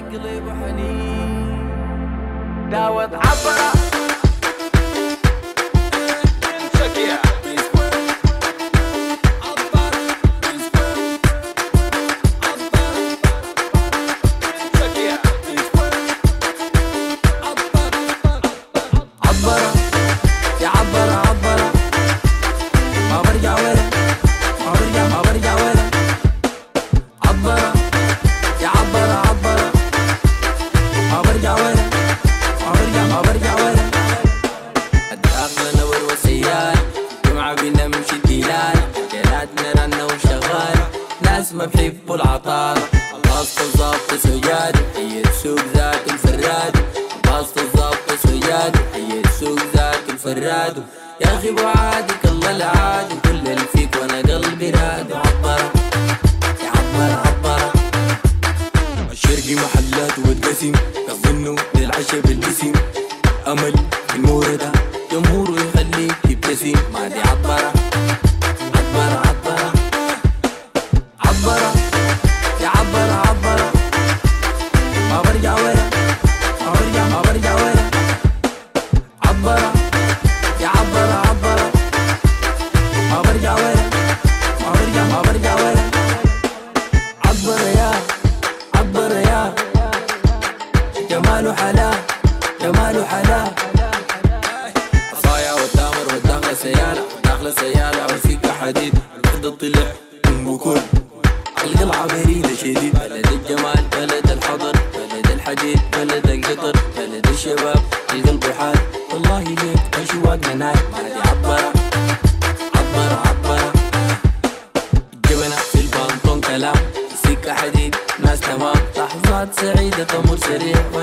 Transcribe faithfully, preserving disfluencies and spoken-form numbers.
قلب حنين داوت عبرة ما بحبوا العطار باص الضابط سجاد هي السوق ذاك الفراد باص الضابط سجاد هي السوق ذاك الفراد يا اخي ابو عادك الله العاد وكل اللي فيك وانا قلبي راد عبره يا عبره عبره الشرقي محلات والقسم يظنوا للعشا بالاسم امل الموردة جمهوره يخليك تبتسم ما دي عبره عبره عبره عبرة يا عبرة عبرة ما برجع ورا ما برجع ما برجع ورا عبرة يا عبرة عبرة ما برجع ورا ما برجع ما برجع ورا عبرة يا عبرة يا جماله حلا جماله حلا عصايا والتامر والداخلة سيالة داخلة سيالة وفيك حديد الوحدة طلع من بكل القلعة بريدة شديد بلد الجمال بلد الحضر بلد الحديد بلد القطر بلد الشباب القلب حال والله ليك أشواقنا ناي ما دي عبرة عبرة عبرة جبنا في البانطون كلام سكة حديد ناس تمام لحظات سعيدة تمر سريع